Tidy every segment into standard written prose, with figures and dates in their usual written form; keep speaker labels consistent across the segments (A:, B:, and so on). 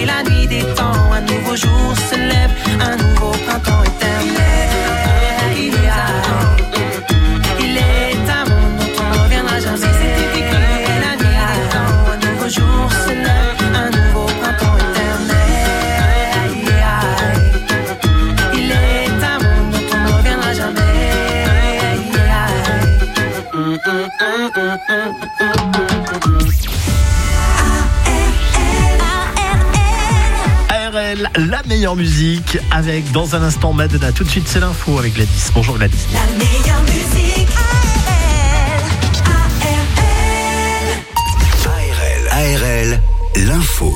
A: la nuit des temps, un nouveau jour se lève, un nouveau printemps éternel. Il est un monde dont on ne reviendra jamais. La nuit des temps, un nouveau jour se lève, un nouveau printemps éternel. Il est un monde dont on ne reviendra jamais.
B: ARL, la meilleure musique avec dans un instant Madonna. Tout de suite c'est l'info avec Gladys. Bonjour Gladys.
C: La meilleure musique
D: ARL, l'info.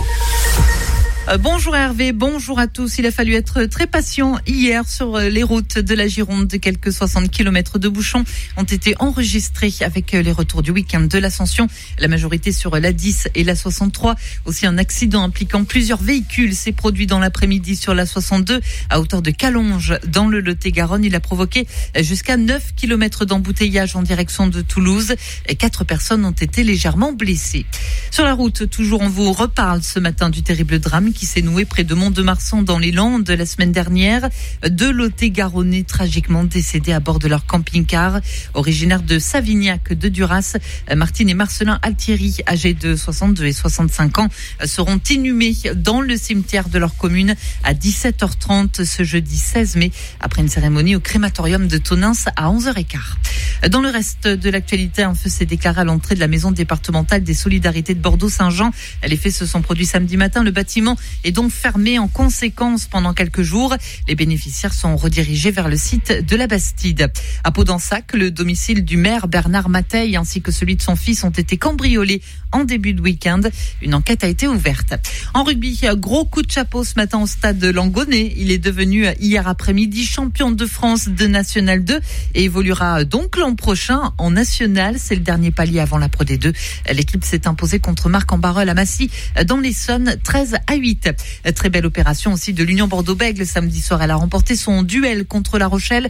E: Bonjour Hervé, bonjour à tous. Il a fallu être très patient hier sur les routes de la Gironde. Quelques 60 km de bouchons ont été enregistrés avec les retours du week-end de l'Ascension. La majorité sur la 10 et la 63. Aussi un accident impliquant plusieurs véhicules s'est produit dans l'après-midi sur la 62 à hauteur de Calonge dans le Lot-et-Garonne. Il a provoqué jusqu'à 9 km d'embouteillage en direction de Toulouse. 4 personnes ont été légèrement blessées. Sur la route, toujours on vous reparle ce matin du terrible drame qui s'est noué près de Mont-de-Marsan dans les Landes la semaine dernière. 2 Lot-et-Garonnais tragiquement décédés à bord de leur camping-car. Originaires de Savignac de Duras, Martine et Marcelin Altieri, âgés de 62 et 65 ans, seront inhumés dans le cimetière de leur commune à 17h30 ce jeudi 16 mai, après une cérémonie au crématorium de Tonins à 11h15. Dans le reste de l'actualité, un feu s'est déclaré à l'entrée de la maison départementale des solidarités de Bordeaux-Saint-Jean. Les faits se sont produits samedi matin. Le bâtiment est donc fermé en conséquence pendant quelques jours. Les bénéficiaires sont redirigés vers le site de la Bastide. À Pau-d'Ensac, le domicile du maire Bernard Mateille ainsi que celui de son fils ont été cambriolés en début de week-end. Une enquête a été ouverte. En rugby, gros coup de chapeau ce matin au stade Langonnet. Il est devenu hier après-midi champion de France de National 2 et évoluera donc l'an prochain en National. C'est le dernier palier avant la Pro D2. L'équipe s'est imposée contre Marc-en-Barœul à Massy dans l'Essonne 13-8. Très belle opération aussi de l'Union Bordeaux-Bègles. Samedi soir, elle a remporté son duel contre La Rochelle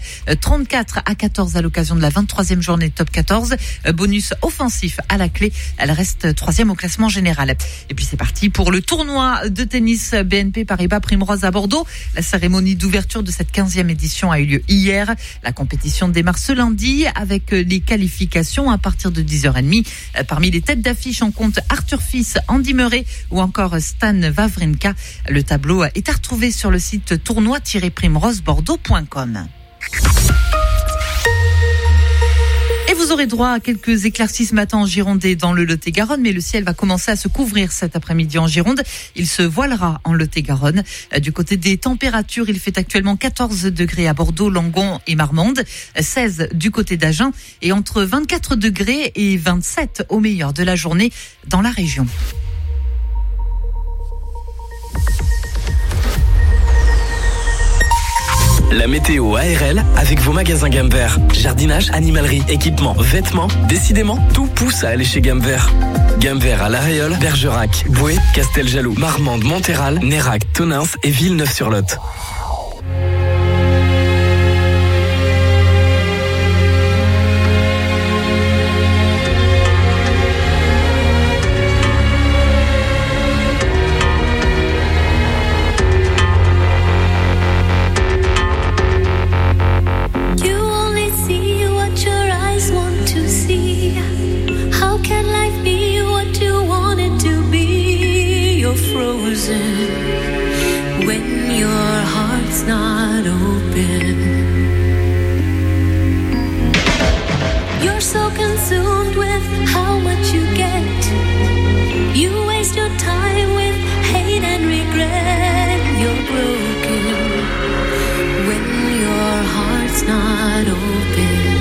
E: 34-14 à l'occasion de la 23e journée de top 14. Bonus offensif à la clé. Elle reste 3e au classement général. Et puis c'est parti pour le tournoi de tennis BNP Paribas Primrose à Bordeaux. La cérémonie d'ouverture de cette 15e édition a eu lieu hier. La compétition démarre ce lundi avec les qualifications à partir de 10h30. Parmi les têtes d'affiche, on compte Arthur Fils, Andy Murray ou encore Stan Wawrinka. Le tableau est à retrouver sur le site tournoi-primrosebordeaux.com. Et vous aurez droit à quelques éclaircies ce matin en Gironde et dans le Lot-et-Garonne, mais le ciel va commencer à se couvrir cet après-midi en Gironde. Il se voilera en Lot-et-Garonne. Du côté des températures, il fait actuellement 14 degrés à Bordeaux, Langon et Marmande, 16 du côté d'Agen et entre 24 degrés et 27 au meilleur de la journée dans la région.
D: La météo ARL avec vos magasins Gamme Vert. Jardinage, animalerie, équipement, vêtements. Décidément, tout pousse à aller chez Gamme Vert. Gamme Vert à La Réole, Bergerac, Boué, Casteljaloux, Marmande, Monthéral, Nérac, Tonins et Villeneuve-sur-Lot.
C: When your heart's not open, you're so consumed with how much you get. You waste your time with hate and regret. You're broken when your heart's not open.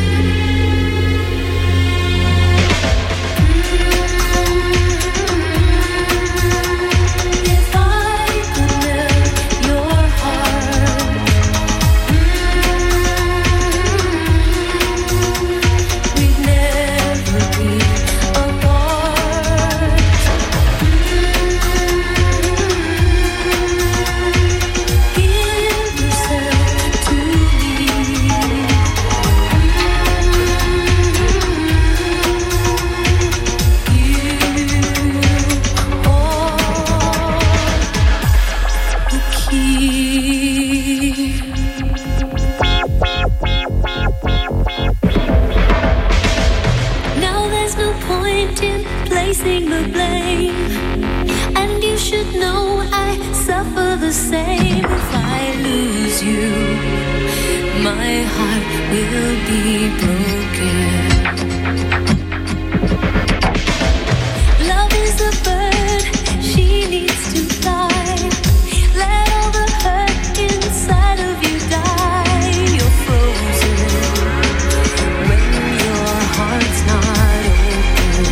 C: placing the blame. And you should know I suffer the same. If I lose you, my heart will be broken. Love is a bird, she needs to fly. Let all the hurt inside of you die. You're frozen when your heart's not open.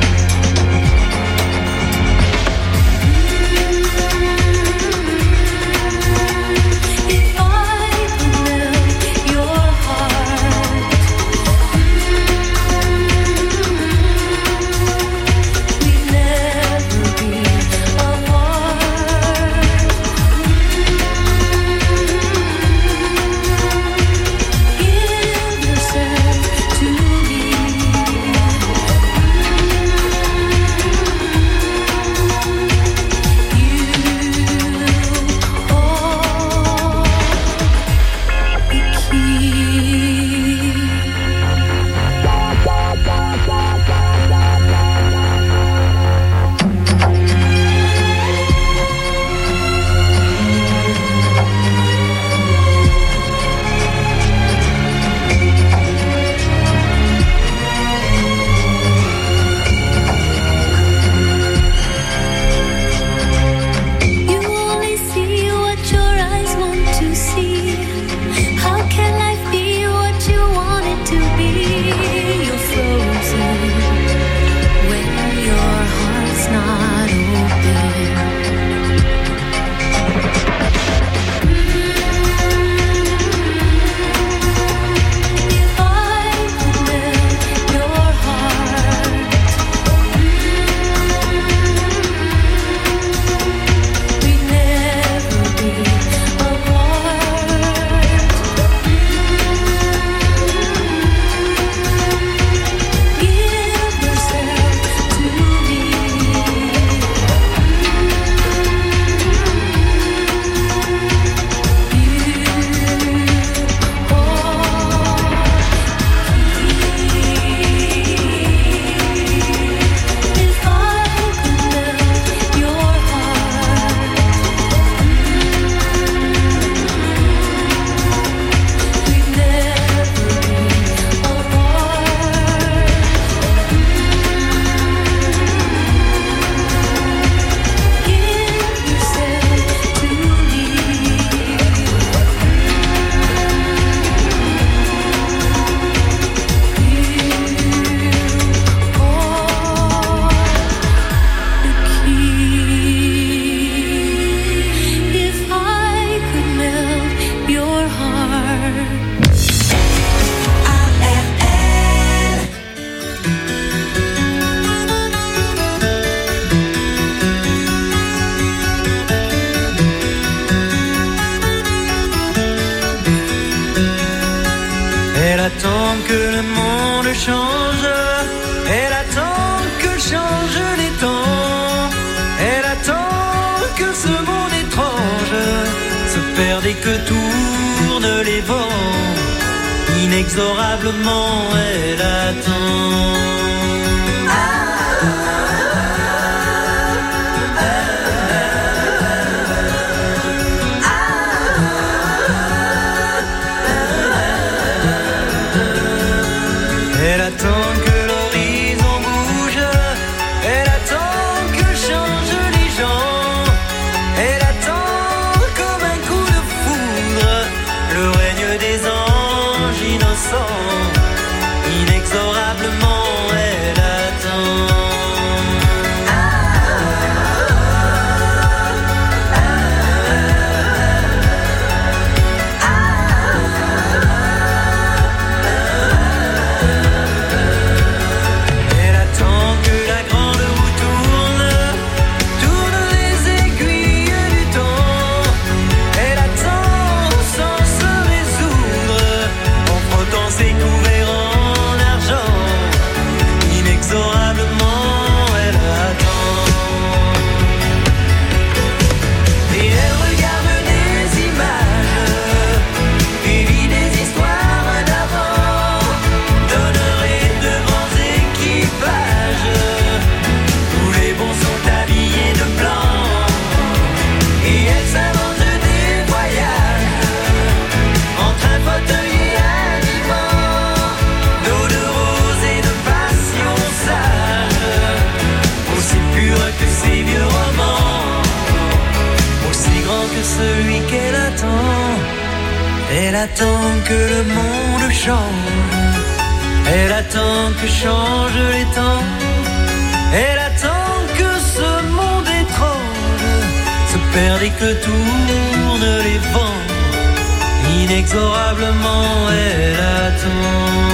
C: If I could melt your heart, we'd never be apart. Give yourself to me. You hold the key. You only see what your eyes want to see. How can life be what you want it to be? You're frozen when your heart's not open. If I could melt your heart, we'd never be apart. Give yourself to me. If I could melt your heart, we'd never be apart. Give yourself to me. If I could melt your heart.
A: Elle attend que le monde change, elle attend que changent les temps, elle attend que ce monde étrange se perde et que tournent les vents. Inexorablement elle attend. Elle attend que l'horizon bouge, elle attend que changent les gens, elle attend comme un coup de foudre le règne des anges innocents. Inexorablement elle attend. Elle attend que la grande roue tourne les aiguilles du temps. Elle attend sans se résoudre, en frottant ses couverts en argent. change. Elle attend que changent les temps. Elle attend que ce monde étrange se perde et que tournent les vents. Inexorablement elle attend.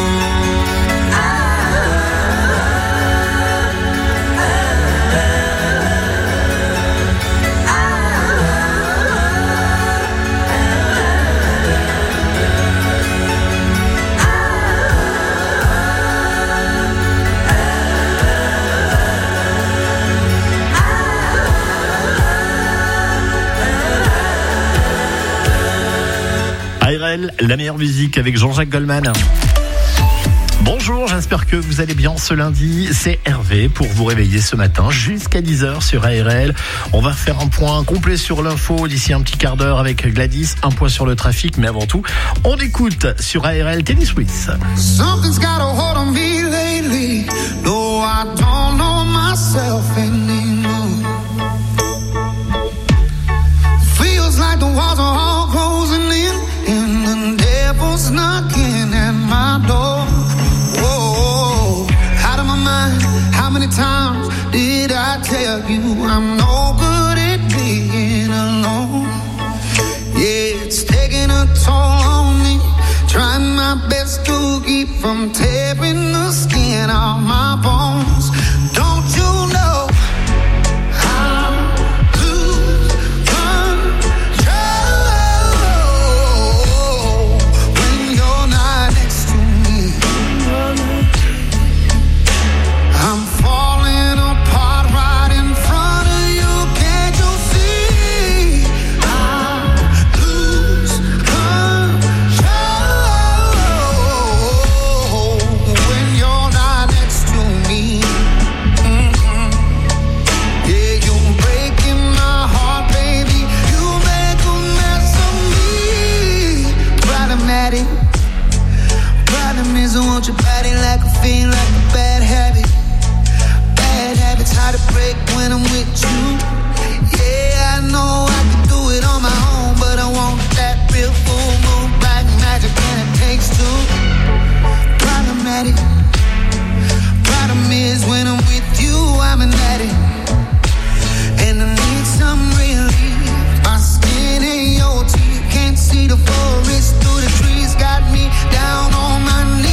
B: ARL, la meilleure musique avec Jean-Jacques Goldman. Bonjour, j'espère que vous allez bien ce lundi. C'est Hervé pour vous réveiller ce matin jusqu'à 10h sur ARL. On va faire un point complet sur l'info d'ici un petit quart d'heure avec Gladys. Un point sur le trafic, mais avant tout, on écoute sur ARL Kenny Swiss.
F: Something's got a hold on me lately. No, I don't know myself anymore. Feels like the walls are all closing in. And the devil's knocking at my door. Whoa, out of my mind. How many times did I tell you I'm no good at being alone? Yeah, it's taking a toll on me. Trying my best to keep from tearing the skin off my bones. Don't you know? Want your body like a fiend, like a bad habit. Bad habits hard to break when I'm with you. Yeah, I know I can do it on my own, but I want that real full moon, black magic, and it takes two. Problematic. Problem is when I'm with you, I'm an addict, and I need some relief. My skin ain't your teeth, can't see the forest through the trees. Got me down on my knees.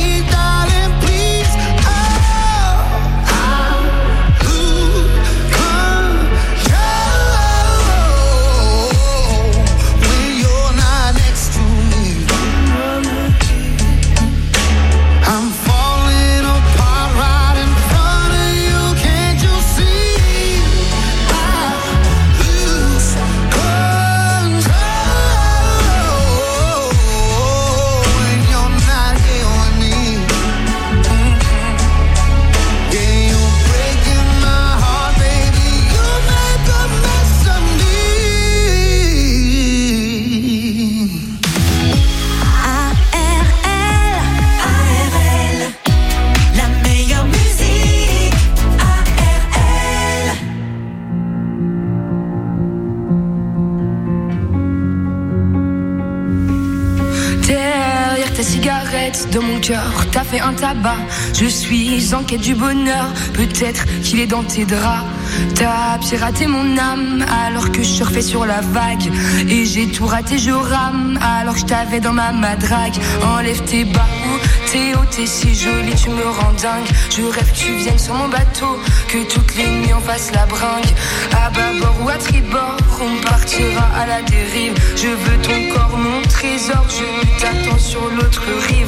G: De mon cœur, t'as fait un tabac. Je suis en quête du bonheur. Peut-être qu'il est dans tes draps. T'as piraté mon âme alors que je surfais sur la vague. Et j'ai tout raté, je rame alors que je t'avais dans ma madrague. Enlève tes bas, t'es haut, t'es si jolie, tu me rends dingue. Je rêve que tu viennes sur mon bateau, que toutes les nuits on fasse la bringue. À bâbord ou à tribord, on partira à la dérive. Je veux ton corps, mon trésor, je t'attends sur l'autre rive.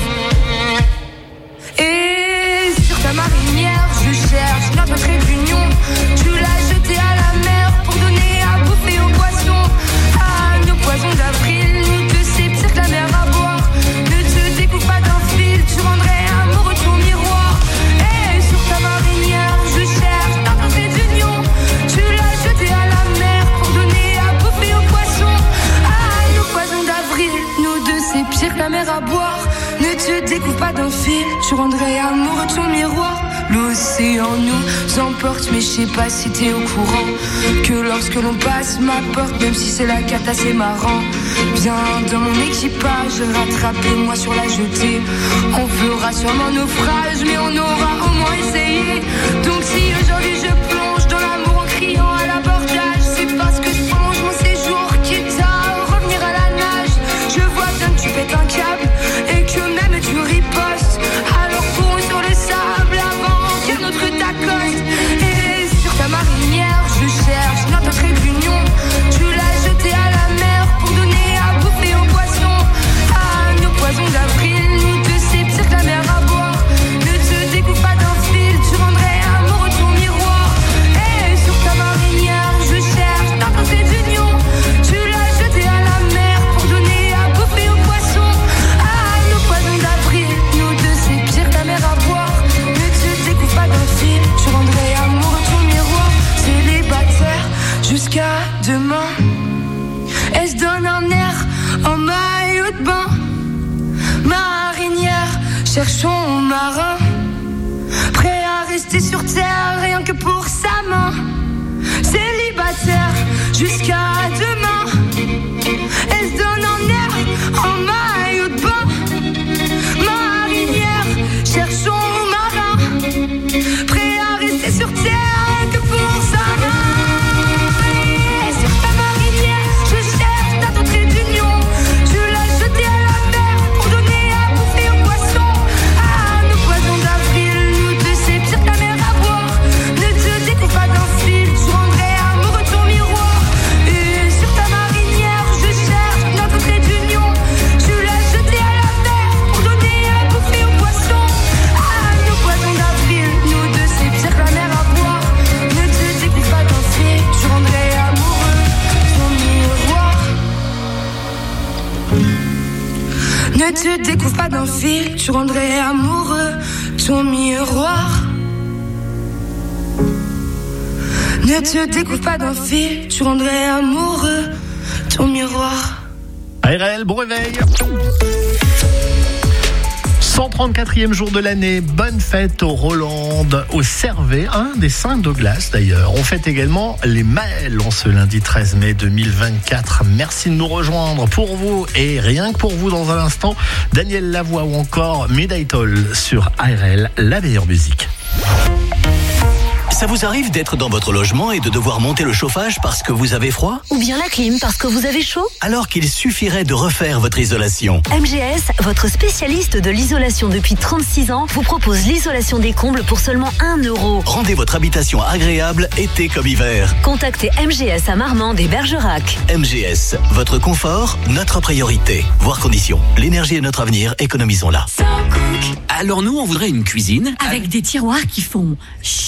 G: Et sur ta marinière, je cherche notre trait d'union. Tu l'as jeté à la mer pour donner à bouffer aux poissons. Ah, nos poisons d'avril, nous deux c'est pire que la mer à boire. Ne te découpe pas d'un fil, tu rendrais amoureux ton miroir. Et sur ta marinière, je cherche notre trait d'union. Tu l'as jeté à la mer pour donner à bouffer aux poissons. Ah, nos poisons d'avril, nous deux c'est pire que la mer à boire. Ne te découvre pas d'un fil, tu rendrais amoureux ton miroir. L'océan nous emporte, mais je sais pas si t'es au courant que lorsque l'on passe ma porte, même si c'est la cata, c'est marrant. Viens dans mon équipage, rattrapez-moi sur la jetée. On fera sûrement naufrage, mais on aura au moins essayé. Donc si aujourd'hui je plonge dans l'amour en criant à l'abordage, c'est parce que je plonge mon séjour quitte à revenir à la nage. Je vois bien que tu pètes un câble et que même tu ripostes. Alors cours sur le sable avant que notre t'accoste. Et sur ta marinière je cherche notre trait d'union. Tu l'as jeté à la mer pour donner à bouffer aux poissons. À nos poisons d'avril, nous deux c'est pire que la mer à boire. Ne te découpe pas d'un fil, tu rendrais amoureux ton miroir. Et sur ta marinière je cherche notre trait d'union. Tu l'as jeté à la mer pour donner à bouffer aux poissons. À nos poisons d'avril, nous deux c'est pire que la mer à boire. Ne te découpe pas d'un fil, tu rendrais amoureux ton miroir. Célibataire jusqu'à demain. Elle se donne un air en maillot de bain. Marinière, cherchons marin, prêt à rester sur terre rien que pour sa main. Célibataire jusqu'à demain. Elle se donne un air en maillot de bain. Marinière, cherchons marin, prêt à rester sur terre rien que pour sa main. Et sur ta marinière, je cherche ta trait d'union. Tu l'as jeté à la mer pour donner à bouffer aux poissons. À nos poisons d'avril, nous deux c'est pire que la mer à boire. Ne te découpe pas d'un fil, tu rendrais amoureux ton miroir. Et sur ta marinière, je cherche notre trait d'union. Tu l'as jeté à la mer pour donner à bouffer aux poissons. À nos poisons d'avril, nous deux c'est pire que la mer à boire. Ne te découpe pas d'un fil, tu rendrais amoureux ton miroir. Ne te découvre pas d'un fil, tu rendrais amoureux ton miroir. Ne te découvre pas d'un fil, tu rendrais amoureux ton miroir.
B: ARL, bon réveil. 134e jour de l'année, bonne fête aux Rolandes, au Cervé, un des saints de glace d'ailleurs. On fête également les Maëls en ce lundi 13 mai 2024. Merci de nous rejoindre pour vous et rien que pour vous dans un instant, Daniel Lavoie ou encore Midnight Toll sur ARL, la meilleure musique.
H: Ça vous arrive d'être dans votre logement et de devoir monter le chauffage parce que vous avez froid ?
I: Ou bien la clim parce que vous avez chaud ?
H: Alors qu'il suffirait de refaire votre isolation.
I: MGS, votre spécialiste de l'isolation depuis 36 ans, vous propose l'isolation des combles pour seulement 1 €.
H: Rendez votre habitation agréable été comme hiver.
I: Contactez MGS à Marmande et Bergerac.
H: MGS, votre confort, notre priorité. Voir conditions. L'énergie est notre avenir, économisons-la.
J: Alors nous, on voudrait une cuisine
K: avec des tiroirs qui font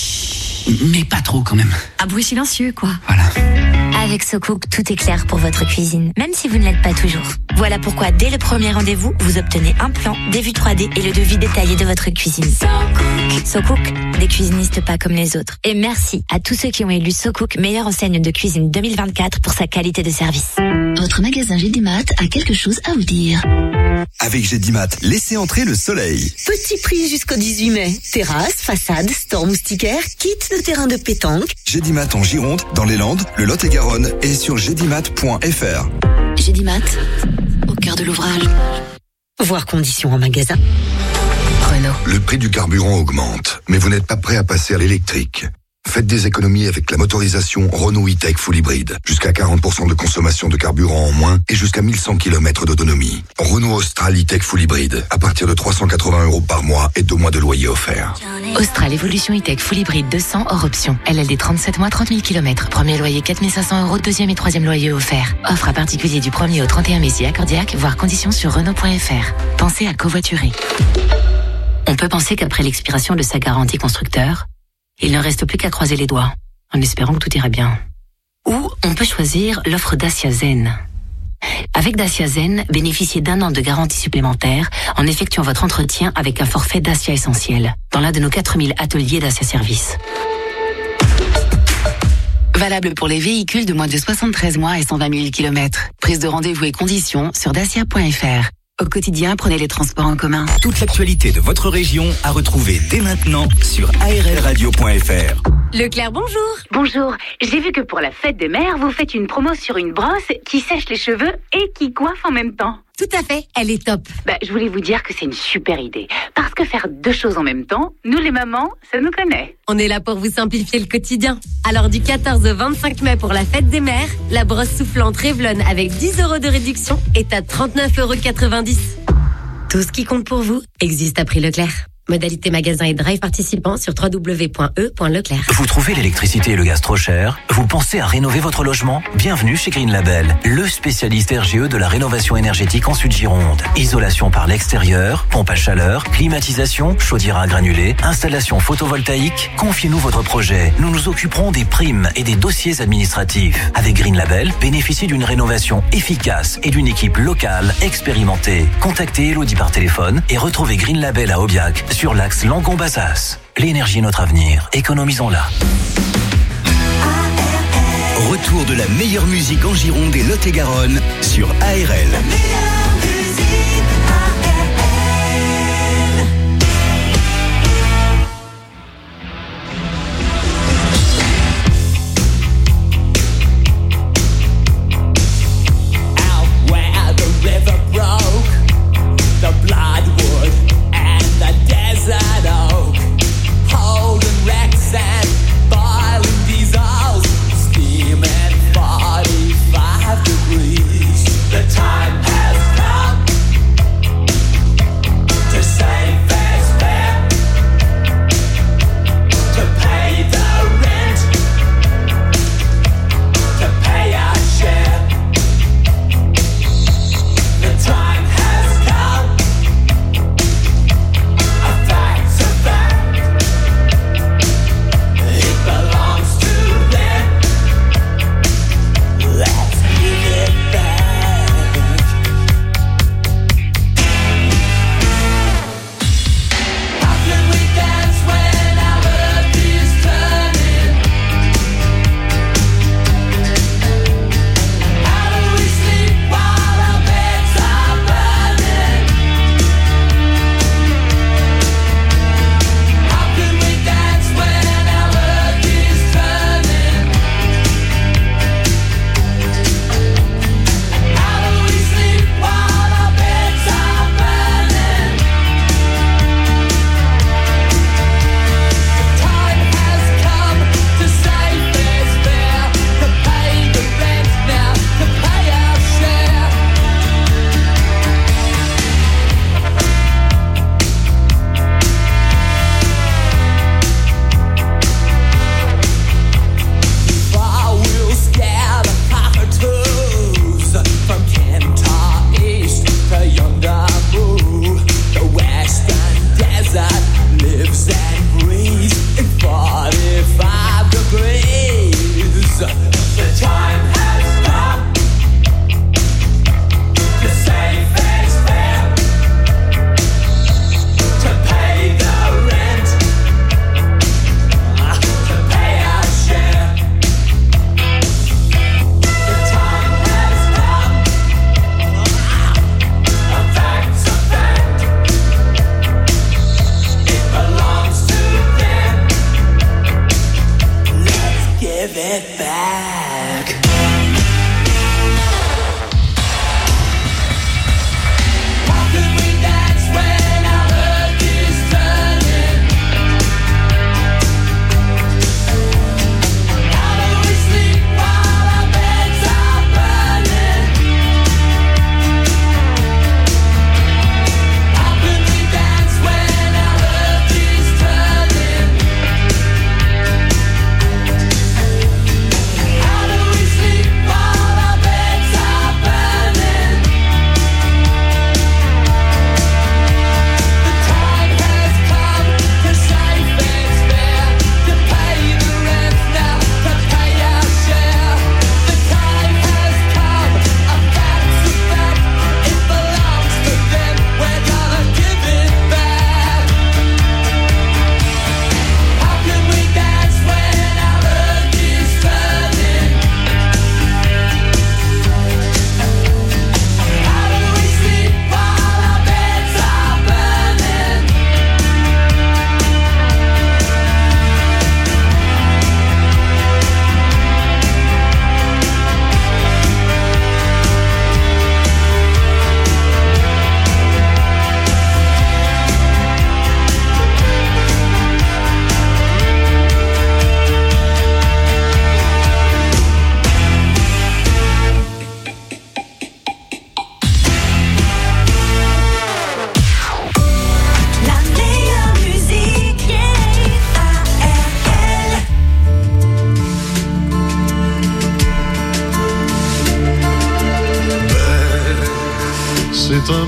J: mais pas trop quand même.
K: un bruit silencieux, quoi.
J: Voilà.
L: Avec SoCook, tout est clair pour votre cuisine, même si vous ne l'êtes pas toujours. Voilà pourquoi, dès le premier rendez-vous, vous obtenez un plan, des vues 3D et le devis détaillé de votre cuisine. SoCook, des cuisinistes pas comme les autres. Et merci à tous ceux qui ont élu SoCook meilleure enseigne de cuisine 2024 pour sa qualité de service.
M: Votre magasin Gédimat a quelque chose à vous dire.
N: Avec Gédimat, laissez entrer le soleil.
M: Petit prix jusqu'au 18 mai. Terrasse, façade, store moustiquaire, kit de terrain de pétanque.
N: Gédimat en Gironde, dans les Landes, le Lot-et-Garonne et sur gédimat.fr.
M: Gédimat, au cœur de l'ouvrage. Voir conditions en magasin.
O: Renault. Le prix du carburant augmente, mais vous n'êtes pas prêt à passer à l'électrique. Faites des économies avec la motorisation Renault E-Tech Full Hybrid. Jusqu'à 40% de consommation de carburant en moins et jusqu'à 1100 km d'autonomie. Renault Austral E-Tech Full Hybrid. À partir de 380 € par mois et 2 mois de loyer offert.
P: Austral Evolution E-Tech Full Hybrid 200 hors option. LLD 37 mois, 30 000 km. Premier loyer 4 500 €, deuxième et troisième loyer offert. Offre à particulier du 1er au 31 mai si accordiaque, voire conditions sur Renault.fr. Pensez à covoiturer.
Q: On peut penser qu'après l'expiration de sa garantie constructeur, il ne reste plus qu'à croiser les doigts, en espérant que tout ira bien. Ou on peut choisir l'offre Dacia Zen. Avec Dacia Zen, bénéficiez d'1 an de garantie supplémentaire en effectuant votre entretien avec un forfait Dacia Essentiel, dans l'un de nos 4000 ateliers Dacia Service.
P: Valable pour les véhicules de moins de 73 mois et 120 000 km. Prise de rendez-vous et conditions sur dacia.fr. Au quotidien, prenez les transports en commun.
R: Toute l'actualité de votre région à retrouver dès maintenant sur arlradio.fr.
S: Leclerc, bonjour. Bonjour. J'ai vu que pour la fête des mères, vous faites une promo sur une brosse qui sèche les cheveux et qui coiffe en même temps.
K: Tout à fait, elle est top.
S: Je voulais vous dire que c'est une super idée. Parce que faire deux choses en même temps, nous les mamans, ça nous connaît.
K: On est là pour vous simplifier le quotidien. Alors du 14 au 25 mai pour la fête des mères, la brosse soufflante Revlon avec 10 € de réduction est à 39,90 €. Tout ce qui compte pour vous existe à prix Leclerc. Modalité magasin et drive participant sur www.e.leclerc.
H: Vous trouvez l'électricité et le gaz trop cher? Vous pensez à rénover votre logement? Bienvenue chez Green Label, le spécialiste RGE de la rénovation énergétique en Sud-Gironde. Isolation par l'extérieur, pompe à chaleur, climatisation, chaudière à granulés, installation photovoltaïque. Confiez-nous votre projet. Nous nous occuperons des primes et des dossiers administratifs. Avec Green Label, bénéficiez d'une rénovation efficace et d'une équipe locale expérimentée. Contactez Elodie par téléphone et retrouvez Green Label à Aubiac sur l'axe Langon-Bazas. L'énergie est notre avenir. Économisons-la.
R: Retour de la meilleure musique en Gironde et Lot-et-Garonne sur ARL.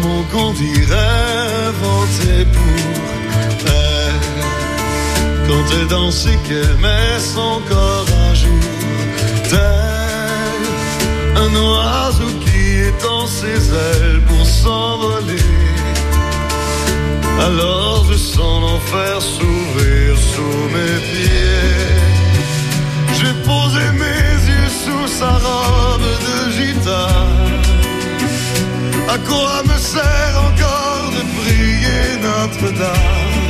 A: mon compte irait voter pour elle. Quand elle dansait qu'elle met son corps à jour, tel un oiseau qui étend ses ailes pour s'envoler. Alors je sens l'enfer s'ouvrir sous mes pieds. J'ai posé mes yeux sous sa robe de gitane. À quoi me sert encore de prier Notre-Dame?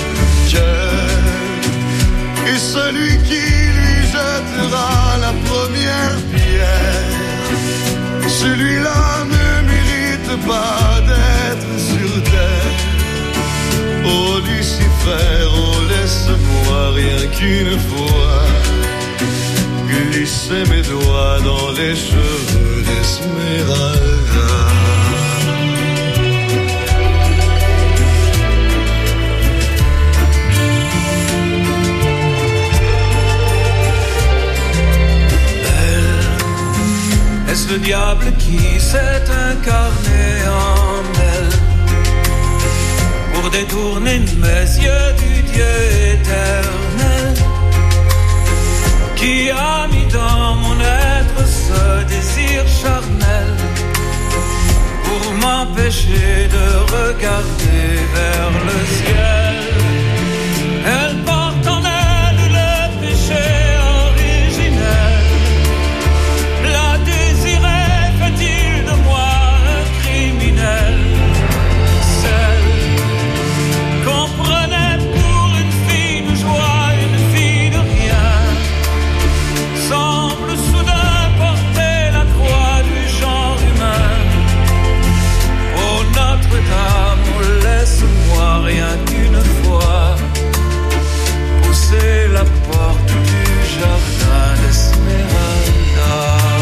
A: Et celui qui lui jettera la première pierre, celui-là ne mérite pas d'être sur terre. Oh Lucifer, oh laisse-moi rien qu'une fois glisser mes doigts dans les cheveux d'Esmeralda. Est-ce le diable qui s'est incarné en elle pour détourner mes yeux du Dieu éternel, qui a mis dans mon être ce désir charnel pour m'empêcher de regarder vers le ciel? Elle porte en elle le péché originel. La désirait, fait-il de moi un criminel? Celle qu'on prenait pour une fille de joie, une fille de rien, semble soudain porter la croix du genre humain. Oh Notre-Dame, oh laisse-moi rien qu'une fois pousser la porte du jardin d'Esmeralda.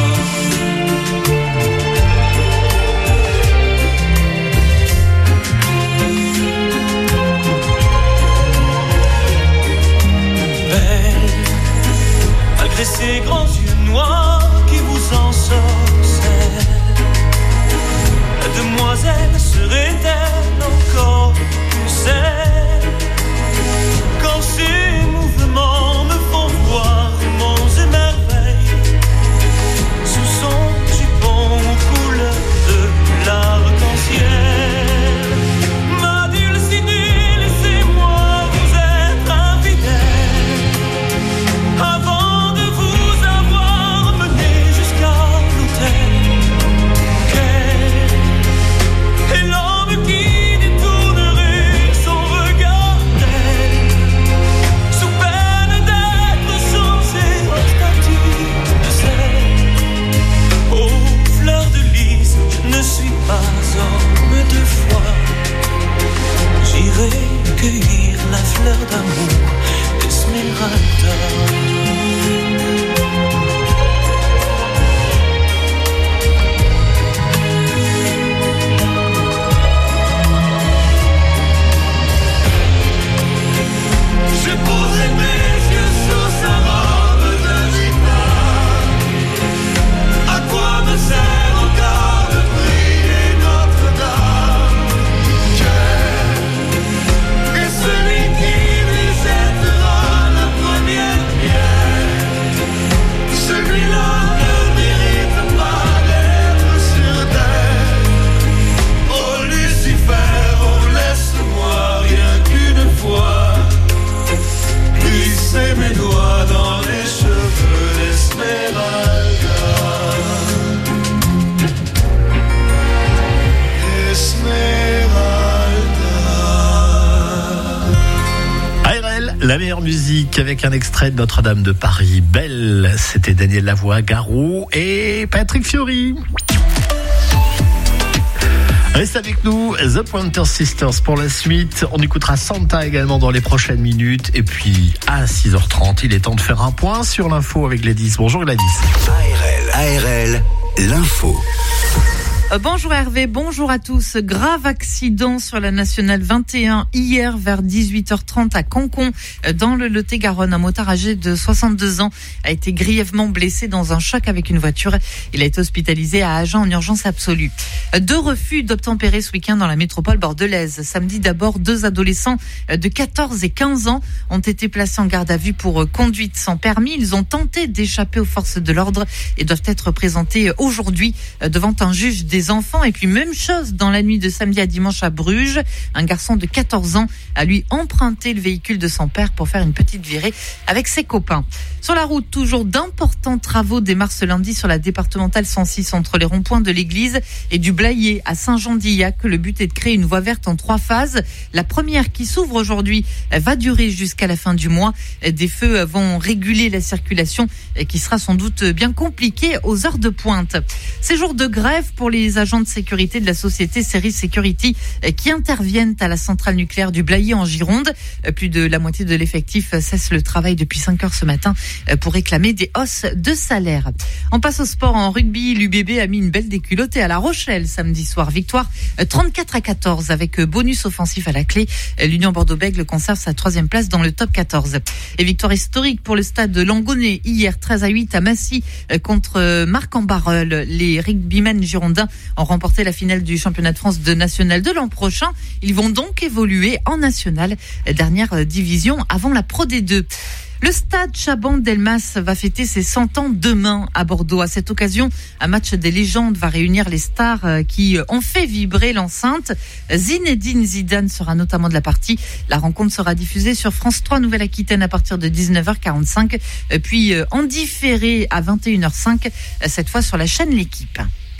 A: Malgré ces grands yeux noirs qui vous ensorcellent, la demoiselle serait-elle encore plus saine quand ses mouvements me font voir monts et merveilles sous son jupon aux couleurs de l'arc-en-ciel? Ma Dulcinée, laissez-moi vous être infidèle avant de vous avoir mené jusqu'à l'autel. Et l'homme qui détournerait son regard d'elle, sous peine d'être changé en statue de sel. Oh, fleur de lys, je ne suis pas homme de foi. J'irai cueillir la fleur d'amour d'Esmeralda. J'ai posé mes yeux sous sa robe de gitane. À quoi me sert encore de prier Notre-Dame? Et celui qui lui jettera la première pierre, celui-là ne mérite pas d'être sur terre. Oh Lucifer, oh laisse-moi rien qu'une fois glisser mes doigts dans les cheveux d'Esmeralda.
B: ARL, la meilleure musique avec un extrait de Notre-Dame de Paris. Belle, c'était Daniel Lavoie, Garou et Patrick Fiori. Reste avec nous, The Pointer Sisters pour la suite. On écoutera Santa également dans les prochaines minutes. Et puis, à 6h30, il est temps de faire un point sur l'info avec Gladys. Bonjour Gladys.
R: ARL, l'info.
E: Bonjour Hervé, bonjour à tous. Grave accident sur la nationale 21 hier vers 18h30 à Cancon dans le Lot-et-Garonne. Un motard âgé de 62 ans a été grièvement blessé dans un choc avec une voiture. Il a été hospitalisé à Agen en urgence absolue. 2 refus d'obtempérer ce week-end dans la métropole bordelaise. Samedi d'abord, 2 adolescents de 14 et 15 ans ont été placés en garde à vue pour conduite sans permis. Ils ont tenté d'échapper aux forces de l'ordre et doivent être présentés aujourd'hui devant un juge des enfants. Et puis même chose dans la nuit de samedi à dimanche à Bruges. Un garçon de 14 ans a lui emprunté le véhicule de son père pour faire une petite virée avec ses copains. Sur la route, toujours d'importants travaux démarrent ce lundi sur la départementale 106 entre les ronds-points de l'église et du Blayais à Saint-Jean-d'Illac. Le but est de créer une voie verte en 3 phases. La première qui s'ouvre aujourd'hui va durer jusqu'à la fin du mois. Des feux vont réguler la circulation qui sera sans doute bien compliquée aux heures de pointe. Ces jours de grève pour les agents de sécurité de la société Ceris Security qui interviennent à la centrale nucléaire du Blayais en Gironde. Plus de la moitié de l'effectif cesse le travail depuis 5 heures ce matin pour réclamer des hausses de salaire. On passe au sport en rugby. L'UBB a mis une belle déculottée à La Rochelle samedi soir. Victoire 34-14 avec bonus offensif à la clé. L'Union Bordeaux-Bègles conserve sa 3e place dans le top 14. Et victoire historique pour le stade de Langonnet hier 13-8 à Massy contre Marc-en-Barœul. Les rugbymen girondins ont remporté la finale du championnat de France de National de l'an prochain. Ils vont donc évoluer en National, dernière division avant la Pro D2. Le stade Chaban-Delmas va fêter ses 100 ans demain à Bordeaux. À cette occasion, un match des légendes va réunir les stars qui ont fait vibrer l'enceinte. Zinedine Zidane sera notamment de la partie. La rencontre sera diffusée sur France 3 Nouvelle-Aquitaine à partir de 19h45, puis en différé à 21h05, cette fois sur la chaîne L'Équipe.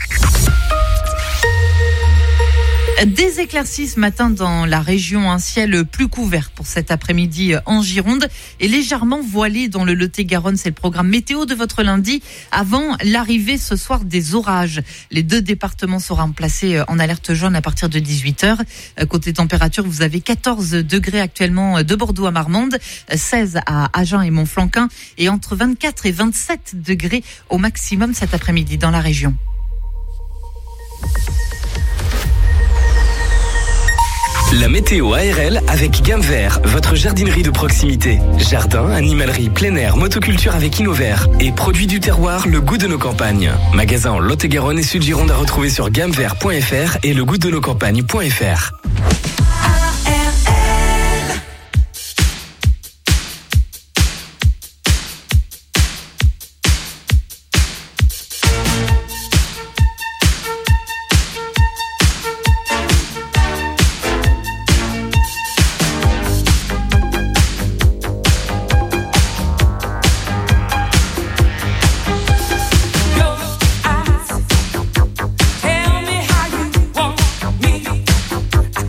E: Des éclaircies ce matin dans la région, un ciel plus couvert pour cet après-midi en Gironde et légèrement voilé dans le Lot-et-Garonne. C'est le programme météo de votre lundi avant l'arrivée ce soir des orages. Les 2 départements seront placés en alerte jaune à partir de 18h. Côté température, vous avez 14 degrés actuellement de Bordeaux à Marmande, 16 à Agen et Montflanquin et entre 24 et 27 degrés au maximum cet après-midi dans la région.
D: La météo ARL avec Gamme Vert, votre jardinerie de proximité. Jardin, animalerie, plein air, motoculture avec Innovert et produits du terroir, le goût de nos campagnes. Magasin en Lot-et-Garonne et Sud-Gironde à retrouver sur gammevert.fr et legoûtdenocampagnes.fr.
A: Tell me how you want me.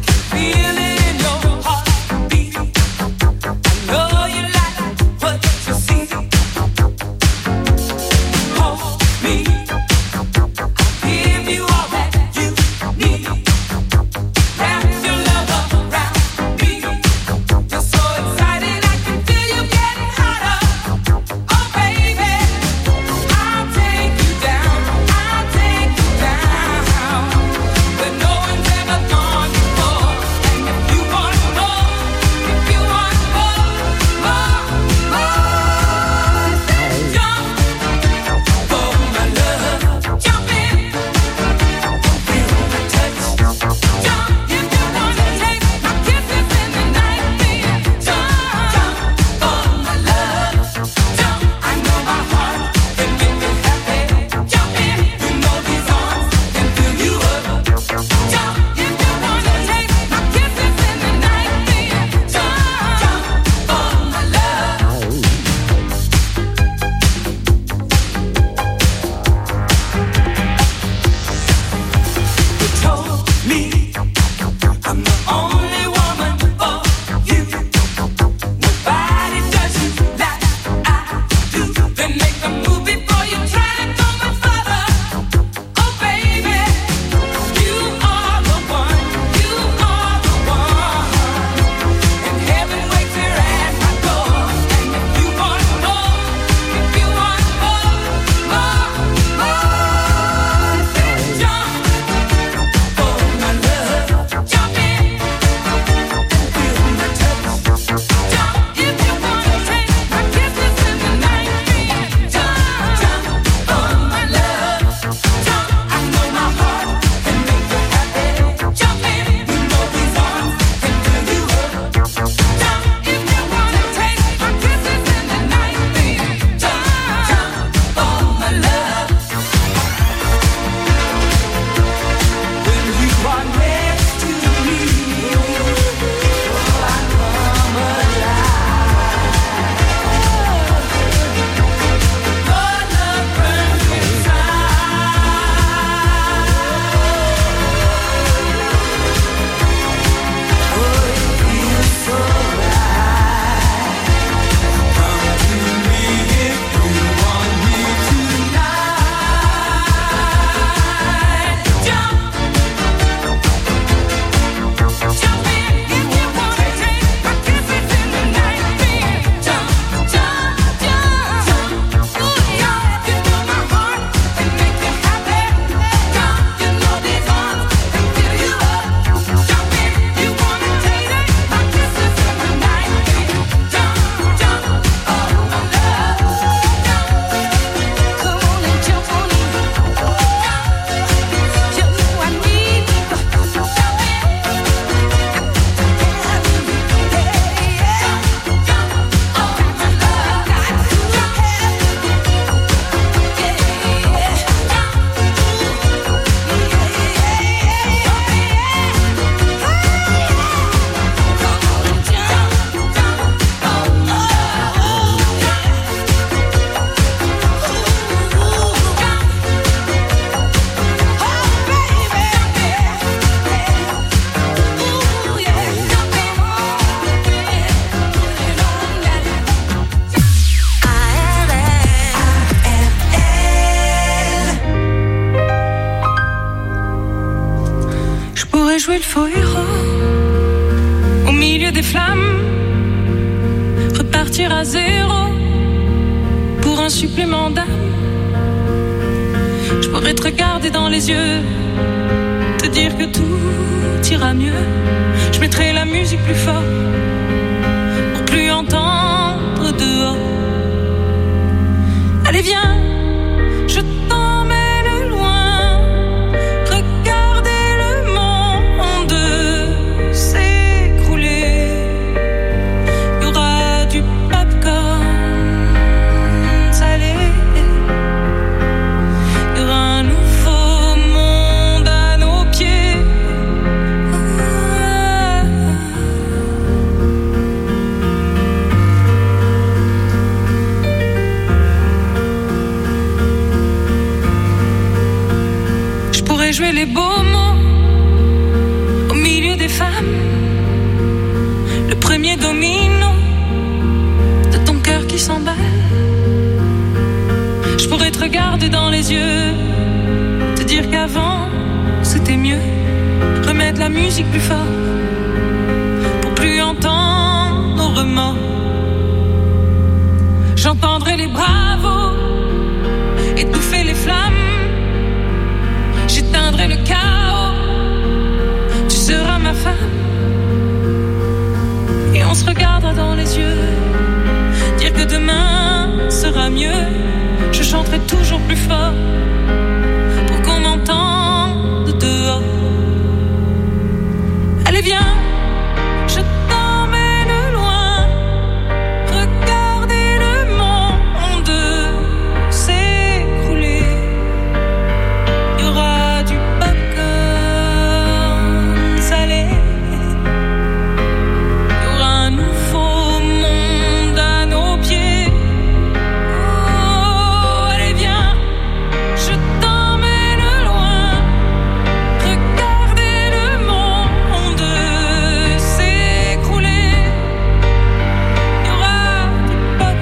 G: jouer le faux héros au milieu des flammes, repartir à zéro pour un supplément d'âme. Je pourrais te regarder dans les yeux, te dire que tout ira mieux. Je mettrai la musique plus fort pour plus entendre dehors. Allez viens, je t'emmène loin, regarder le monde s'écrouler. Il y aura du popcorn salé, il y aura un nouveau monde à nos pieds. Je pourrais jouer les beaux mots au milieu des femmes, le premier domino de ton cœur qui s'emballe. Je pourrais te regarder dans les yeux, te dire qu'avant c'était mieux, remettre la musique plus fort pour plus entendre nos remords. J'entendrai les bravos étouffer les flammes, j'éteindrai le chaos, tu seras ma femme. Et on se regardera dans les yeux, dire que demain sera mieux. Je chanterai toujours plus fort pour qu'on m'entende dehors. Allez viens, je t'emmène loin, regarder le monde s'écrouler. Il y aura du popcorn salé, il y aura un nouveau monde à nos pieds. Oh, allez viens, je t'emmène loin, regarder le monde s'écrouler. Il y aura du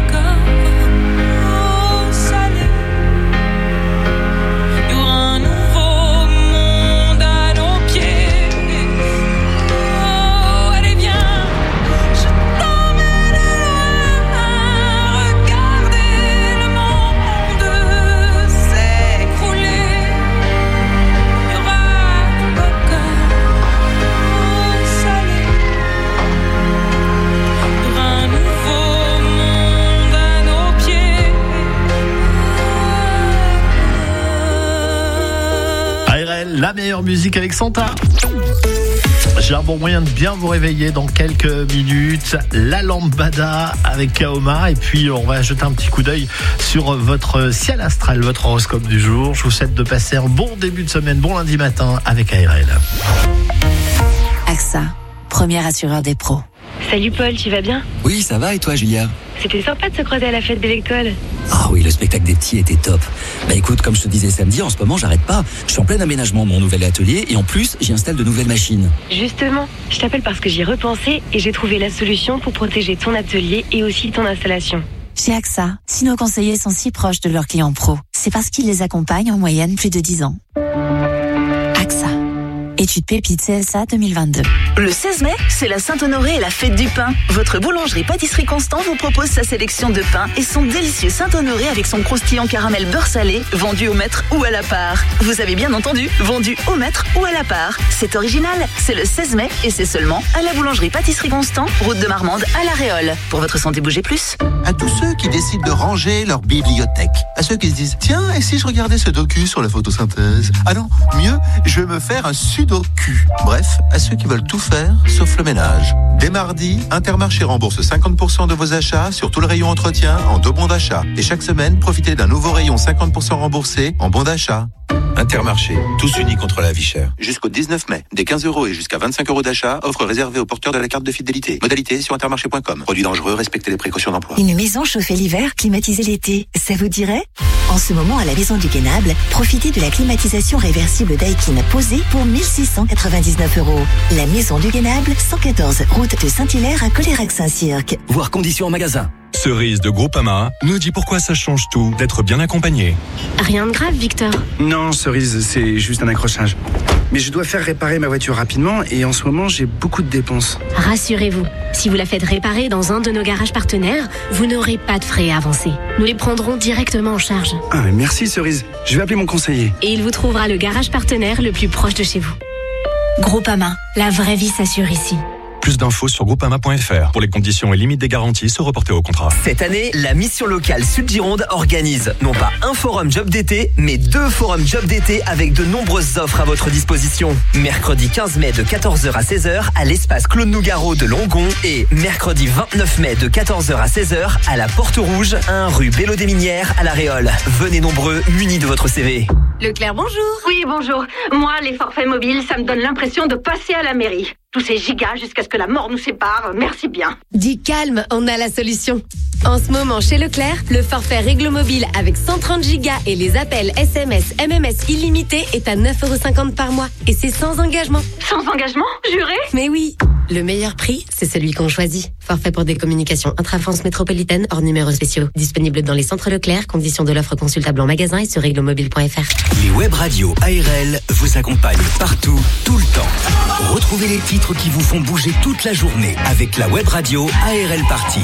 G: popcorn salé, il y aura un nouveau monde à nos pieds. Oh, allez viens, je t'emmène loin, regarder le monde s'écrouler. Il y aura du popcorn salé, il y aura un nouveau monde à nos pieds.
B: ARL, la meilleure musique avec Santa. J'ai un bon moyen de bien vous réveiller dans quelques minutes. La lambada avec Kaoma. Et puis, on va jeter un petit coup d'œil sur votre ciel astral, votre horoscope du jour. Je vous souhaite de passer un bon début de semaine, bon lundi matin avec ARL.
T: AXA, premier assureur des pros.
U: Salut Paul, tu vas bien?
J: Oui, ça va et toi, Julia?
U: C'était sympa de se croiser à la fête de l'école.
J: Ah oui, le spectacle des petits était top. Bah écoute, comme je te disais samedi, en ce moment, j'arrête pas. Je suis en plein aménagement de mon nouvel atelier et en plus, j'y installe de nouvelles machines.
U: Justement, je t'appelle parce que j'y ai repensé et j'ai trouvé la solution pour protéger ton atelier et aussi ton installation.
T: Chez AXA, si nos conseillers sont si proches de leurs clients pros, c'est parce qu'ils les accompagnent en moyenne plus de 10 ans. AXA. Étude Pépite CSA 2022.
M: Le 16 mai, c'est la Saint-Honoré et la fête du pain. Votre boulangerie-pâtisserie Constant vous propose sa sélection de pains et son délicieux Saint-Honoré avec son croustillant caramel beurre salé, vendu au mètre ou à la part. Vous avez bien entendu, vendu au mètre ou à la part. C'est original, c'est le 16 mai et c'est seulement à la boulangerie-pâtisserie Constant, route de Marmande à La Réole. Pour votre santé, bougez plus.
V: À tous ceux qui décident de ranger leur bibliothèque. À ceux qui se disent, tiens, et si je regardais ce docu sur la photosynthèse? Ah non, mieux, je vais me faire un sudoku. Bref, à ceux qui veulent tout faire, sauf le ménage. Dès mardi, Intermarché rembourse 50% de vos achats sur tout le rayon entretien en 2 bons d'achat. Et chaque semaine, profitez d'un nouveau rayon 50% remboursé en bons d'achat. Intermarché, tous unis contre la vie chère. Jusqu'au 19 mai, des 15 € et jusqu'à 25 € d'achat, offre réservée aux porteurs de la carte de fidélité. Modalité sur intermarché.com. Produit dangereux, respectez les précautions d'emploi.
M: Une maison chauffée l'hiver, climatisée l'été, ça vous dirait? En ce moment, à la Maison du Guénable, profitez de la climatisation réversible Daikin posée pour 1 699 €. La Maison du Guénable, 114 route de Saint-Hilaire à Colérac-Saint-Cirque.
R: Voir conditions en magasin.
W: Cerise de Groupama nous dit pourquoi ça change tout d'être bien accompagné.
K: Rien de grave, Victor.
X: Non, Cerise, c'est juste un accrochage.
C: Mais je dois faire réparer ma voiture rapidement et en ce moment, j'ai beaucoup de dépenses.
K: Rassurez-vous, si vous la faites réparer dans un de nos garages partenaires, vous n'aurez pas de frais à avancer. Nous les prendrons directement en charge.
C: Ah, mais merci Cerise. Je vais appeler mon conseiller.
K: Et il vous trouvera le garage partenaire le plus proche de chez vous.
T: Groupama, la vraie vie s'assure ici.
W: Plus d'infos sur groupama.fr. Pour les conditions et limites des garanties, se reporter au contrat.
F: Cette année, la mission locale Sud-Gironde organise non pas un forum job d'été, mais 2 forums job d'été avec de nombreuses offres à votre disposition. Mercredi 15 mai de 14h à 16h à l'espace Claude Nougaro de Longon et mercredi 29 mai de 14h à 16h à la Porte Rouge, 1 rue Bello des Minières à La Réole. Venez nombreux, munis de votre CV.
K: Leclerc, bonjour.
S: Oui, bonjour. Moi, les forfaits mobiles, ça me donne l'impression de passer à la mairie. Tous ces gigas jusqu'à ce que la mort nous sépare, merci bien.
K: Dis calme, on a la solution. En ce moment, chez Leclerc, le forfait Réglo Mobile avec 130 gigas et les appels SMS, MMS illimités est à 9,50€ par mois. Et c'est sans engagement.
S: Sans engagement, juré?
K: Mais oui. Le meilleur prix, c'est celui qu'on choisit. Forfait pour des communications intra-France métropolitaine hors numéros spéciaux. Disponible dans les centres Leclerc. Conditions de l'offre consultable en magasin et sur réglomobile.fr.
R: Les web radios ARL vous accompagnent partout, tout le temps. Retrouvez les titres qui vous font bouger toute la journée avec la web radio ARL Party.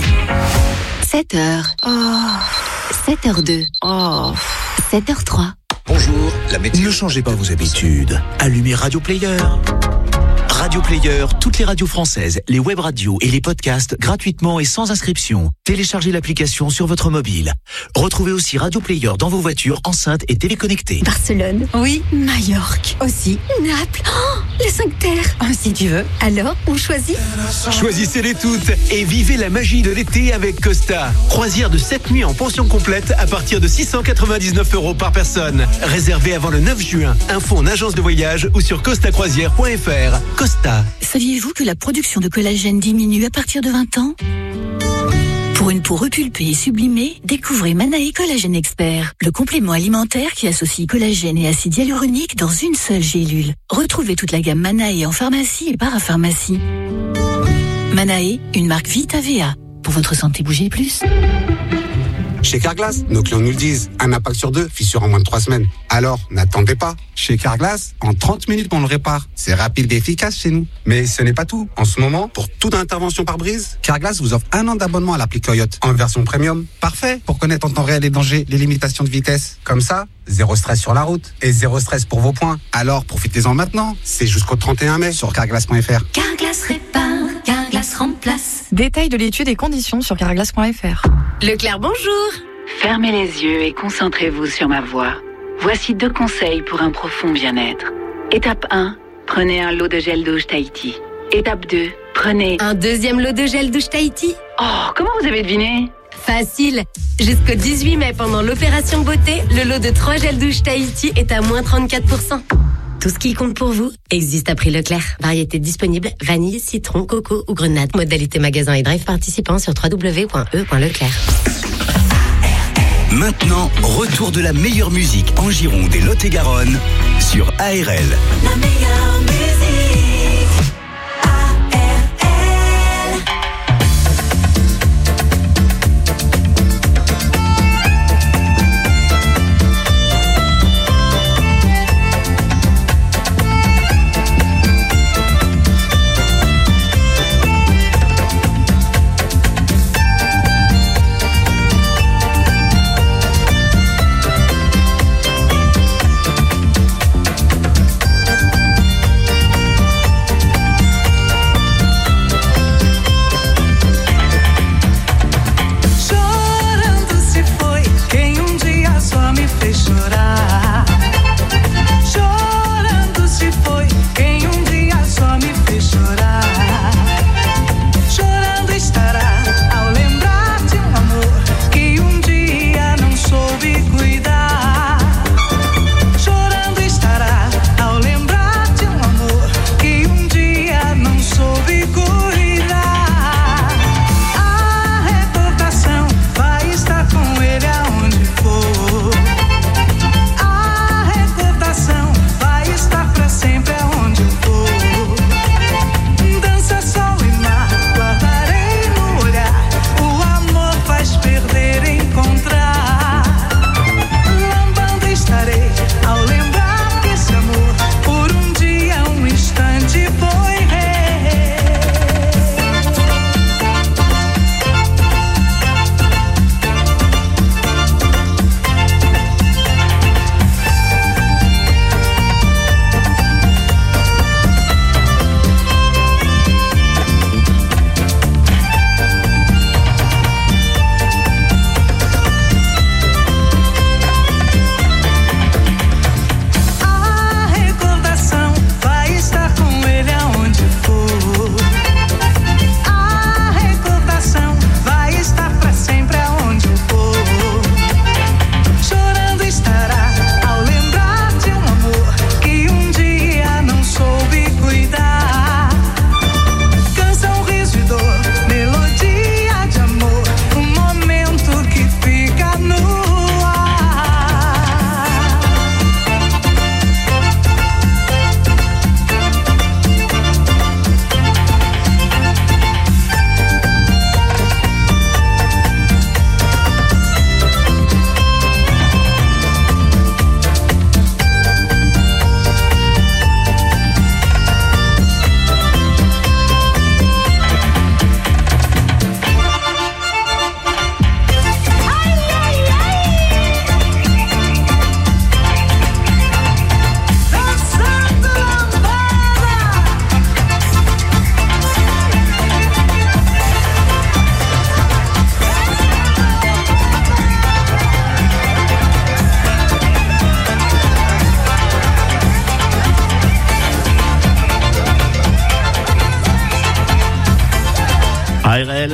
T: 7h. Oh. 7h02. Oh. 7h03.
I: Bonjour, la météo. Ne changez pas vos habitudes. Allumez Radio Player. Radio Player, toutes les radios françaises, les web radios et les podcasts gratuitement et sans inscription. Téléchargez l'application sur votre mobile. Retrouvez aussi Radio Player dans vos voitures, enceintes et téléconnectées.
T: Barcelone. Oui. Majorque. Aussi. Naples. Oh, les 5 terres. Oh, si tu veux. Alors, on choisit?
I: Choisissez-les toutes et vivez la magie de l'été avec Costa. Croisière de 7 nuits en pension complète à partir de 699€ par personne. Réservé avant le 9 juin. Info en agence de voyage ou sur costacroisière.fr. Costa.
T: Saviez-vous que la production de collagène diminue à partir de 20 ans? Pour une peau repulpée et sublimée, découvrez Manae Collagène Expert, le complément alimentaire qui associe collagène et acide hyaluronique dans une seule gélule. Retrouvez toute la gamme Manae en pharmacie et parapharmacie. Manae, une marque Vitavea. Pour votre santé, bougez plus.
X: Chez Carglass, nos clients nous le disent, un impact sur 2, fissure en moins de 3 semaines. Alors, n'attendez pas. Chez Carglass, en 30 minutes, on le répare. C'est rapide et efficace chez nous. Mais ce n'est pas tout. En ce moment, pour toute intervention par brise, Carglass vous offre 1 an d'abonnement à l'appli Coyote en version premium. Parfait pour connaître en temps réel les dangers, les limitations de vitesse. Comme ça, 0 stress sur la route et 0 stress pour vos points. Alors, profitez-en maintenant. C'est jusqu'au 31 mai sur carglass.fr.
T: Carglass répare, Carglass remplace.
Y: Détail de l'étude et conditions sur carglass.fr.
K: Leclerc, bonjour.
S: Fermez les yeux et concentrez-vous sur ma voix. Voici 2 conseils pour un profond bien-être. Étape 1, prenez un lot de gel douche Tahiti. Étape 2, prenez
K: un deuxième lot de gel douche Tahiti.
S: Oh, comment vous avez deviné?
K: Facile. Jusqu'au 18 mai, pendant l'opération beauté, le lot de 3 gels douche Tahiti est à moins 34%. Tout ce qui compte pour vous existe à prix Leclerc. Variété disponible, vanille, citron, coco ou grenade. Modalité magasin et drive participant sur www.e.leclerc.
R: Maintenant, retour de la meilleure musique en Gironde et Lot-et-Garonne sur ARL.
A: La meilleure musique, ARL.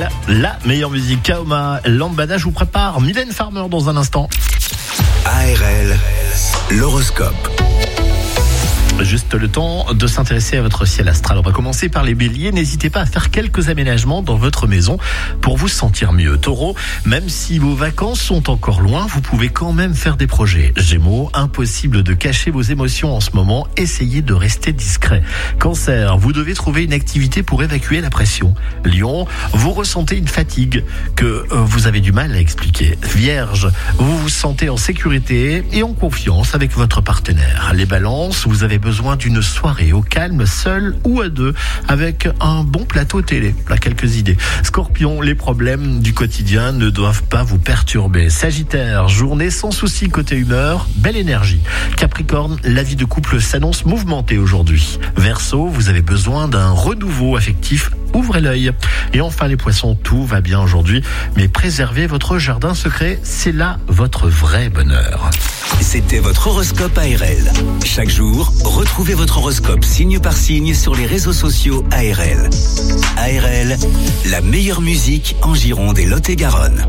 B: ARL, la meilleure musique. Kaoma, Lambada, je vous prépare Mylène Farmer dans un instant.
R: ARL, l'horoscope.
B: Juste le temps de s'intéresser à votre ciel astral. On va commencer par les béliers. N'hésitez pas à faire quelques aménagements dans votre maison pour vous sentir mieux. Taureau, même si vos vacances sont encore loin, vous pouvez quand même faire des projets. Gémeaux, impossible de cacher vos émotions en ce moment. Essayez de rester discret. Cancer, vous devez trouver une activité pour évacuer la pression. Lion, vous ressentez une fatigue que vous avez du mal à expliquer. Vierge, vous vous sentez en sécurité et en confiance avec votre partenaire. Les balances, vous avez besoin d'une soirée au calme, seul ou à deux, avec un bon plateau télé. Là, quelques idées. Scorpion, les problèmes du quotidien ne doivent pas vous perturber. Sagittaire, journée sans souci côté humeur, belle énergie. Capricorne, la vie de couple s'annonce mouvementée aujourd'hui. Verseau, vous avez besoin d'un renouveau affectif. Ouvrez l'œil. Et enfin les poissons, tout va bien aujourd'hui, mais préservez votre jardin secret, c'est là votre vrai bonheur.
R: C'était votre horoscope ARL. Chaque jour, retrouvez votre horoscope signe par signe sur les réseaux sociaux ARL. ARL, la meilleure musique en Gironde et Lot-et-Garonne.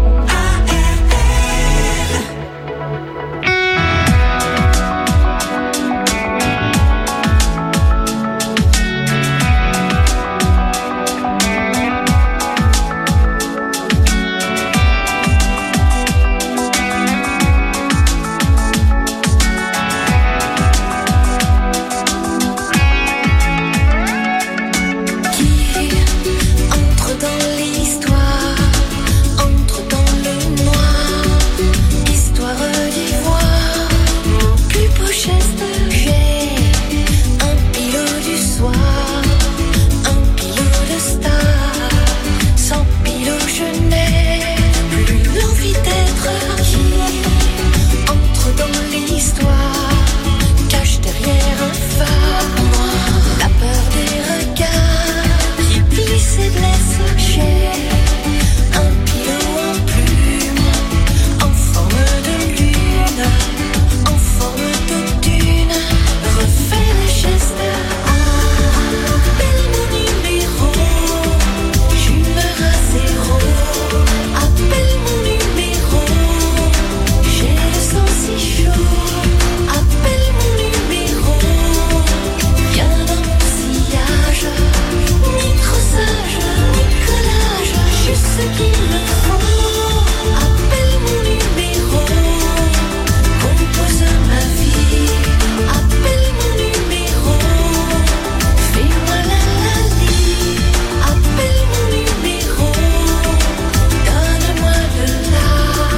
L: Entre dans l'histoire, entre dans le noir, histoire d'ivoire, plus beau geste j'ai, un pilot du soir, un pilot de star, sans pilot je n'ai plus l'envie d'être qui entre dans l'histoire, cache derrière un phare, la peur des regards qui glissent et blessent. J'ai un pilot en plume, en forme de lune, en forme de dune, refais le geste. Appelle mon numéro, j'humeur à zéro. Appelle mon numéro, j'ai le sang si chaud. Appelle mon numéro, viens dans mon sillage, microsage, collage, juste ce qu'il me faut. Appelle mon numéro, compose ma vie. Appelle mon numéro, fais-moi la lie. Appelle mon numéro, donne-moi de la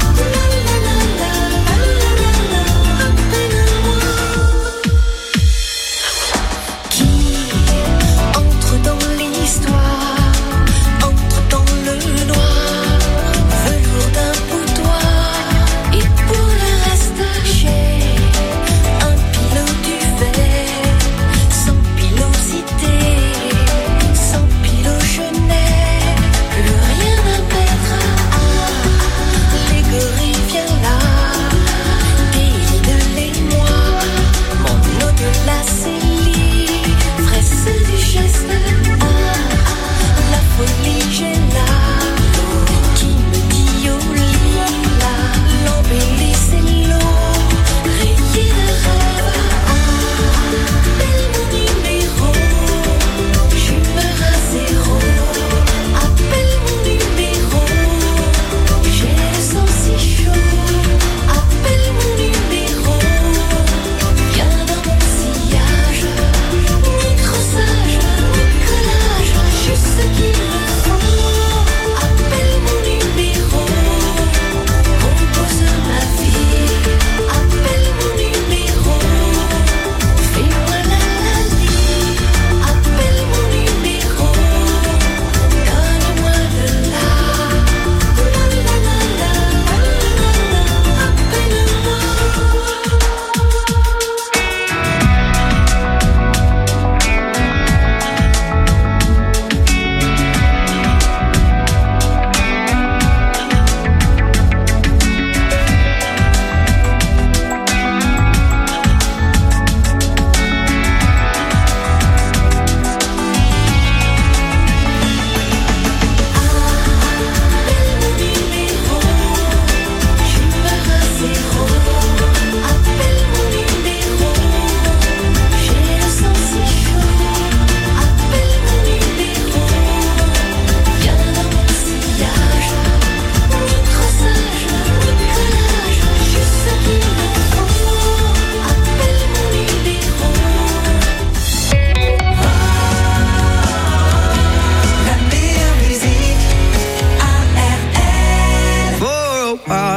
L: appelle-moi. Qui entre dans l'histoire, entre dans le noir,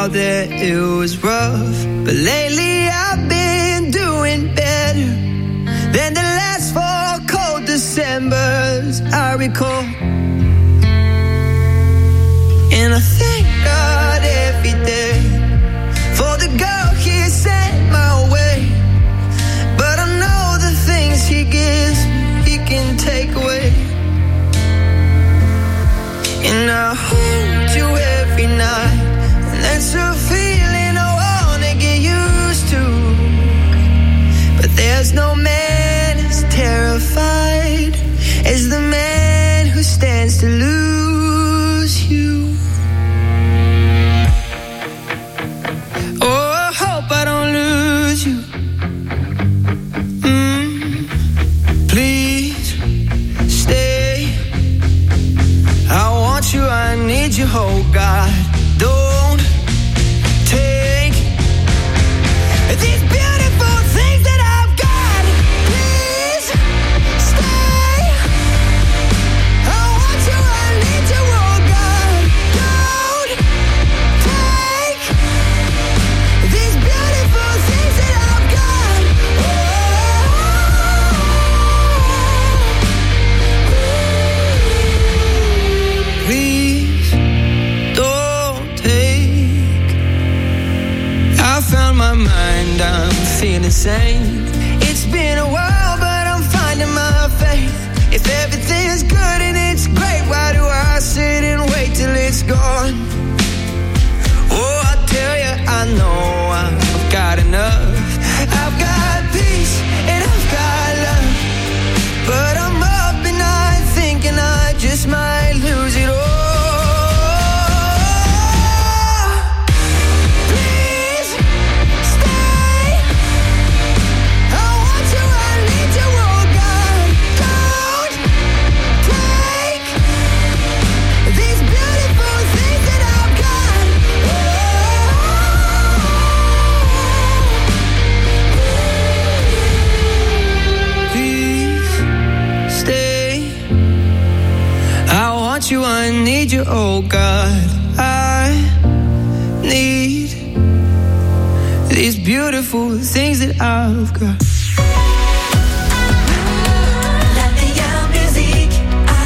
A: out there it was rough, but lately I've been doing better than the last 4 cold Decembers I recall. And I thank God every day for the girl He sent my way. But I know the things He gives He can take away. And I hold you every night, and that's a feeling I wanna get used to. But there's no man as terrified as the man who stands to lose you. Oh, I hope I don't lose you. Please stay. I want you, I need you, oh God. Don't take these beautiful things that I've got. Please stay. I want you, I need you, oh God. Don't take these beautiful things that I've got. Please don't take. I found my mind, I'm feeling sane. It's been a while, but I'm finding my faith. If everything's good and it's great, why do I sit and wait till it's gone? Oh, I tell you, I know I've got enough. I've got peace and I've got love, but I'm up and I thinking I just might lose it all. Please stay. I want you, I need you, oh God. Don't take these beautiful things that I've got. Please stay. I want you, I need you, oh God. I need these beautiful things that I've got.
L: La meilleure musique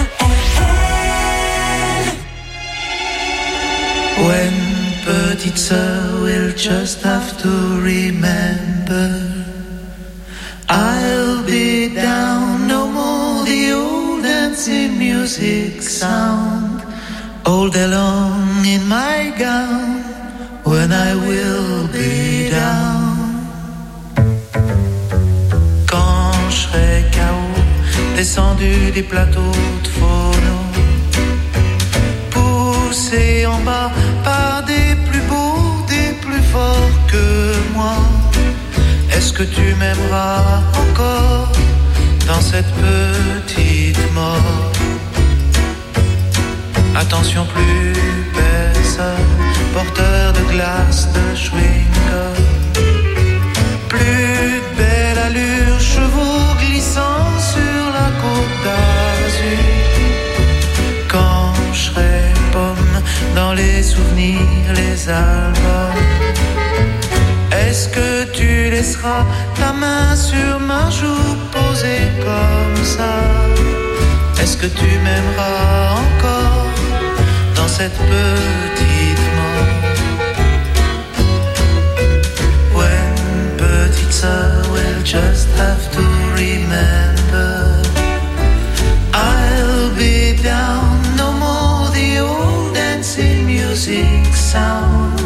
L: ARL.
A: When petite sœur will just have to remember, I'll be down, no more the old dancing music sound, all day long in my gown, when I will be down. Quand je serai KO, descendu des plateaux de phono, poussé en bas par des plus beaux, des plus forts que moi. Est-ce que tu m'aimeras encore dans cette petite mort? Attention, plus personne, porteur de glace, de chewing-gum. Plus de belle allure, chevaux glissant sur la côte d'Azur. Quand je serai pomme dans les souvenirs, les albums, est-ce que tu laisseras ta main sur ma joue posée comme ça? Est-ce que tu m'aimeras encore dans cette petite mort? When petite sœur will just have to remember, I'll be down, no more the old dancing music sound,